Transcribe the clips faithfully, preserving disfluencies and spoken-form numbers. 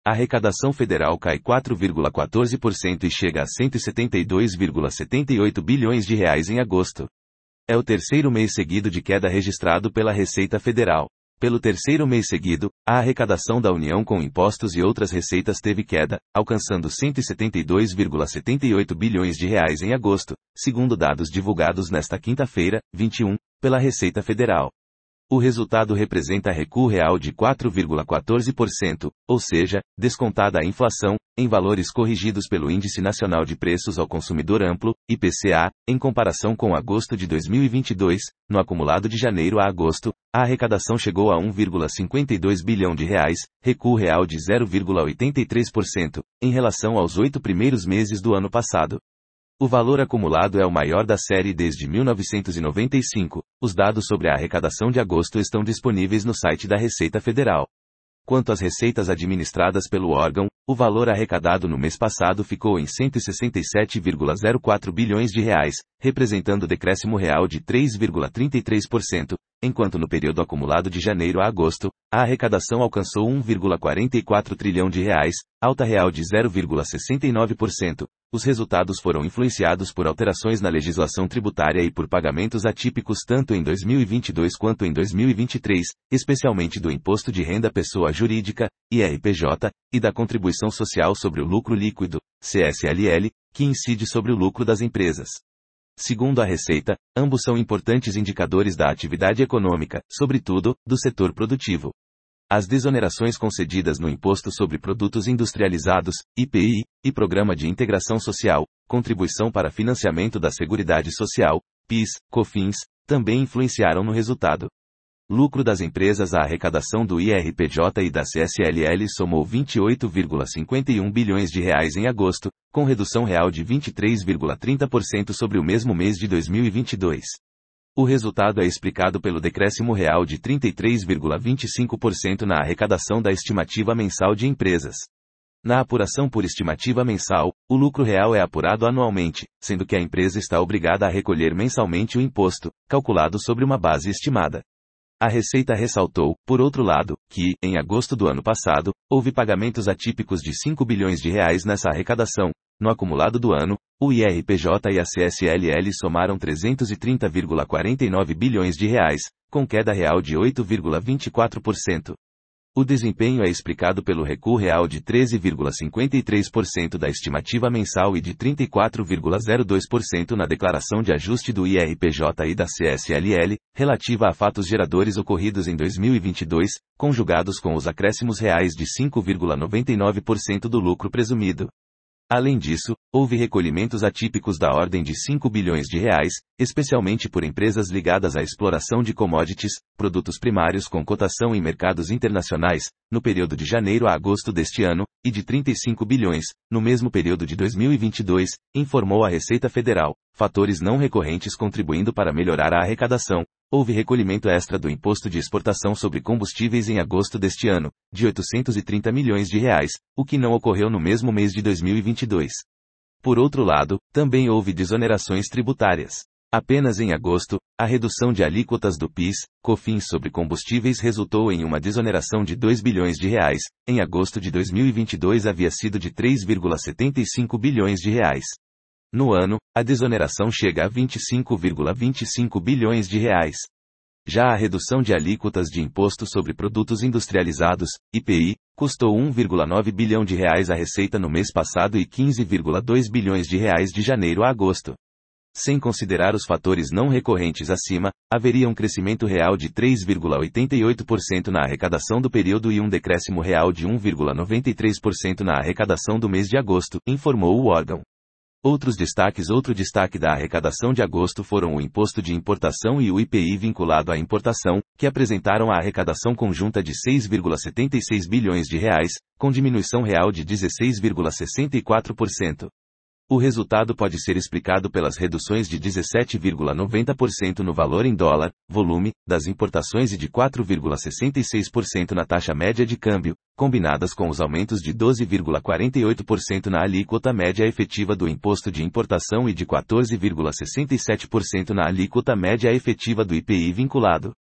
A arrecadação federal cai quatro vírgula quatorze por cento e chega a cento e setenta e dois vírgula setenta e oito bilhões de reais em agosto. É o terceiro mês seguido de queda registrado pela Receita Federal. Pelo terceiro mês seguido, a arrecadação da União com impostos e outras receitas teve queda, alcançando cento e setenta e dois vírgula setenta e oito bilhões de reais em agosto, segundo dados divulgados nesta quinta-feira, vinte e um, pela Receita Federal. O resultado representa recuo real de quatro vírgula quatorze por cento, ou seja, descontada a inflação, em valores corrigidos pelo Índice Nacional de Preços ao Consumidor Amplo, I P C A, em comparação com agosto de dois mil e vinte e dois, no acumulado de janeiro a agosto, a arrecadação chegou a um vírgula cinquenta e dois bilhão de reais, recuo real de zero vírgula oitenta e três por cento, em relação aos oito primeiros meses do ano passado. O valor acumulado é o maior da série desde mil novecentos e noventa e cinco. Os dados sobre a arrecadação de agosto estão disponíveis no site da Receita Federal. Quanto às receitas administradas pelo órgão, o valor arrecadado no mês passado ficou em cento e sessenta e sete vírgula zero quatro bilhões de reais, representando decréscimo real de três vírgula trinta e três por cento, enquanto no período acumulado de janeiro a agosto, a arrecadação alcançou um vírgula quarenta e quatro trilhão de reais, alta real de zero vírgula sessenta e nove por cento. Os resultados foram influenciados por alterações na legislação tributária e por pagamentos atípicos tanto em dois mil e vinte e dois quanto em dois mil e vinte e três, especialmente do Imposto de Renda Pessoa Jurídica, I R P J, e da Contribuição Social sobre o Lucro Líquido, C S L L, que incide sobre o lucro das empresas. Segundo a Receita, ambos são importantes indicadores da atividade econômica, sobretudo, do setor produtivo. As desonerações concedidas no Imposto sobre Produtos Industrializados, I P I, e Programa de Integração Social, Contribuição para Financiamento da Seguridade Social, P I S, COFINS, também influenciaram no resultado. Lucro das empresas. A arrecadação do I R P J e da C S L L somou vinte e oito vírgula cinquenta e um bilhões de reais em agosto, com redução real de vinte e três vírgula trinta por cento sobre o mesmo mês de dois mil e vinte e dois. O resultado é explicado pelo decréscimo real de trinta e três vírgula vinte e cinco por cento na arrecadação da estimativa mensal de empresas. Na apuração por estimativa mensal, o lucro real é apurado anualmente, sendo que a empresa está obrigada a recolher mensalmente o imposto, calculado sobre uma base estimada. A Receita ressaltou, por outro lado, que, em agosto do ano passado, houve pagamentos atípicos de cinco bilhões de reais nessa arrecadação. No acumulado do ano, o I R P J e a C S L L somaram trezentos e trinta vírgula quarenta e nove bilhões de reais, com queda real de oito vírgula vinte e quatro por cento. O desempenho é explicado pelo recuo real de treze vírgula cinquenta e três por cento da estimativa mensal e de trinta e quatro vírgula zero dois por cento na declaração de ajuste do I R P J e da C S L L, relativa a fatos geradores ocorridos em dois mil e vinte e dois, conjugados com os acréscimos reais de cinco vírgula noventa e nove por cento do lucro presumido. Além disso, houve recolhimentos atípicos da ordem de cinco bilhões de reais, especialmente por empresas ligadas à exploração de commodities, produtos primários com cotação em mercados internacionais, no período de janeiro a agosto deste ano, e de trinta e cinco bilhões, no mesmo período de dois mil e vinte e dois, informou a Receita Federal, fatores não recorrentes contribuindo para melhorar a arrecadação. Houve recolhimento extra do Imposto de Exportação sobre Combustíveis em agosto deste ano, de oitocentos e trinta milhões de reais, o que não ocorreu no mesmo mês de dois mil e vinte e dois. Por outro lado, também houve desonerações tributárias. Apenas em agosto, a redução de alíquotas do P I S, COFINS sobre combustíveis resultou em uma desoneração de dois bilhões de reais, em agosto de dois mil e vinte e dois havia sido de três vírgula setenta e cinco bilhões de reais. No ano, a desoneração chega a vinte e cinco vírgula vinte e cinco bilhões de reais. Já a redução de alíquotas de Imposto sobre Produtos Industrializados, I P I, custou um vírgula nove bilhão de reais à Receita no mês passado e quinze vírgula dois bilhões de reais de janeiro a agosto. Sem considerar os fatores não recorrentes acima, haveria um crescimento real de três vírgula oitenta e oito por cento na arrecadação do período e um decréscimo real de um vírgula noventa e três por cento na arrecadação do mês de agosto, informou o órgão. Outros destaques. Outro destaque da arrecadação de agosto foram o Imposto de Importação e o I P I vinculado à importação, que apresentaram a arrecadação conjunta de seis vírgula setenta e seis bilhões de reais, com diminuição real de dezesseis vírgula sessenta e quatro por cento. O resultado pode ser explicado pelas reduções de dezessete vírgula noventa por cento no valor em dólar, volume, das importações e de quatro vírgula sessenta e seis por cento na taxa média de câmbio, combinadas com os aumentos de doze vírgula quarenta e oito por cento na alíquota média efetiva do imposto de importação e de quatorze vírgula sessenta e sete por cento na alíquota média efetiva do I P I vinculado.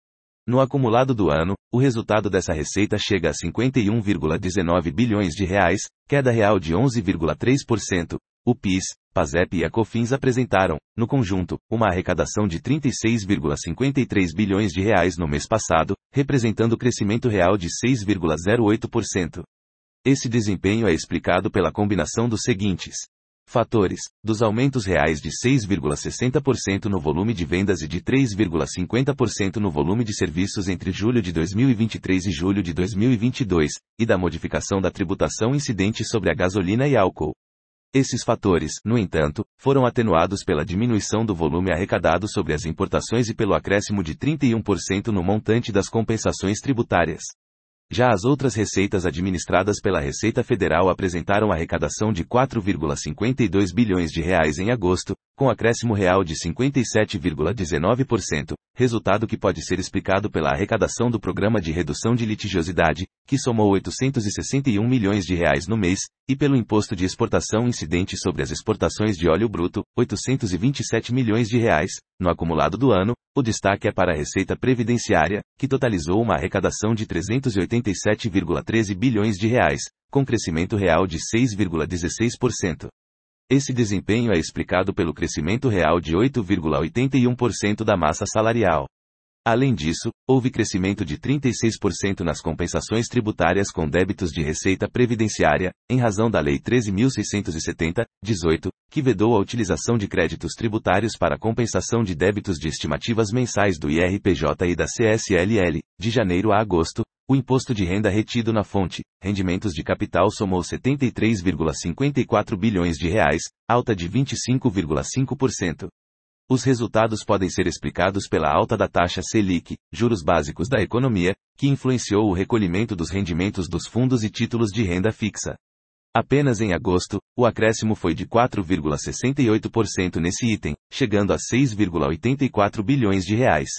No acumulado do ano, o resultado dessa receita chega a cinquenta e um vírgula dezenove bilhões de reais, queda real de onze vírgula três por cento. O PIS, PASEP e a COFINS apresentaram, no conjunto, uma arrecadação de trinta e seis vírgula cinquenta e três bilhões de reais no mês passado, representando crescimento real de seis vírgula zero oito por cento. Esse desempenho é explicado pela combinação dos seguintes fatores: dos aumentos reais de seis vírgula sessenta por cento no volume de vendas e de três vírgula cinquenta por cento no volume de serviços entre julho de dois mil e vinte e três e julho de dois mil e vinte e dois, e da modificação da tributação incidente sobre a gasolina e álcool. Esses fatores, no entanto, foram atenuados pela diminuição do volume arrecadado sobre as importações e pelo acréscimo de trinta e um por cento no montante das compensações tributárias. Já as outras receitas administradas pela Receita Federal apresentaram arrecadação de quatro vírgula cinquenta e dois bilhões de reais em agosto, com acréscimo real de cinquenta e sete vírgula dezenove por cento, resultado que pode ser explicado pela arrecadação do Programa de Redução de Litigiosidade, que somou oitocentos e sessenta e um milhões de reais no mês, e pelo Imposto de Exportação incidente sobre as exportações de óleo bruto, oitocentos e vinte e sete milhões de reais. No acumulado do ano, o destaque é para a Receita Previdenciária, que totalizou uma arrecadação de trezentos e oitenta e sete vírgula treze bilhões de reais, com crescimento real de seis vírgula dezesseis por cento. Esse desempenho é explicado pelo crescimento real de oito vírgula oitenta e um por cento da massa salarial. Além disso, houve crescimento de trinta e seis por cento nas compensações tributárias com débitos de receita previdenciária, em razão da Lei treze mil seiscentos e setenta, dezoito, que vedou a utilização de créditos tributários para compensação de débitos de estimativas mensais do I R P J e da C S L L, de janeiro a agosto. O imposto de renda retido na fonte, rendimentos de capital, somou setenta e três vírgula cinquenta e quatro bilhões de reais, alta de vinte e cinco vírgula cinco por cento. Os resultados podem ser explicados pela alta da taxa Selic, juros básicos da economia, que influenciou o recolhimento dos rendimentos dos fundos e títulos de renda fixa. Apenas em agosto, o acréscimo foi de quatro vírgula sessenta e oito por cento nesse item, chegando a seis vírgula oitenta e quatro bilhões de reais.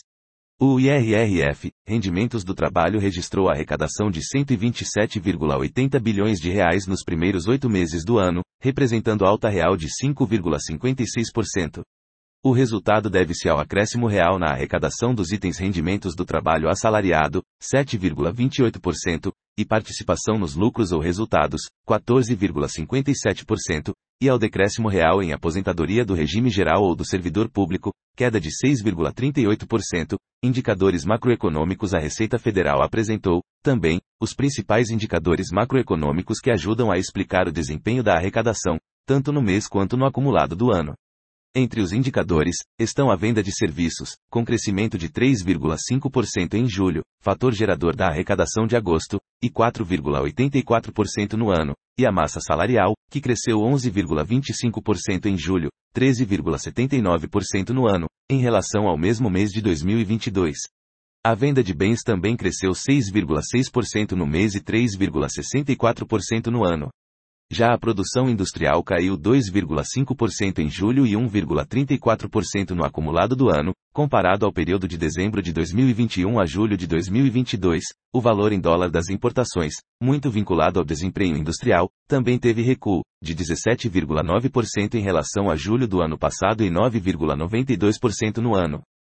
O I R R F, Rendimentos do Trabalho, registrou a arrecadação de cento e vinte e sete vírgula oitenta bilhões de reais nos primeiros oito meses do ano, representando alta real de cinco vírgula cinquenta e seis por cento. O resultado deve-se ao acréscimo real na arrecadação dos itens rendimentos do trabalho assalariado, sete vírgula vinte e oito por cento, e participação nos lucros ou resultados, quatorze vírgula cinquenta e sete por cento, e ao decréscimo real em aposentadoria do regime geral ou do servidor público, queda de seis vírgula trinta e oito por cento. Indicadores macroeconômicos. A Receita Federal apresentou, também, os principais indicadores macroeconômicos que ajudam a explicar o desempenho da arrecadação, tanto no mês quanto no acumulado do ano. Entre os indicadores, estão a venda de serviços, com crescimento de três vírgula cinco por cento em julho, fator gerador da arrecadação de agosto, e quatro vírgula oitenta e quatro por cento no ano, e a massa salarial, que cresceu onze vírgula vinte e cinco por cento em julho, treze vírgula setenta e nove por cento no ano, em relação ao mesmo mês de dois mil e vinte e dois. A venda de bens também cresceu seis vírgula seis por cento no mês e três vírgula sessenta e quatro por cento no ano. Já a produção industrial caiu dois vírgula cinco por cento em julho e um vírgula trinta e quatro por cento no acumulado do ano, comparado ao período de dezembro de dois mil e vinte e um a julho de dois mil e vinte e dois. O valor em dólar das importações, muito vinculado ao desempenho industrial, também teve recuo, de dezessete vírgula nove por cento em relação a julho do ano passado e nove vírgula noventa e dois por cento no ano.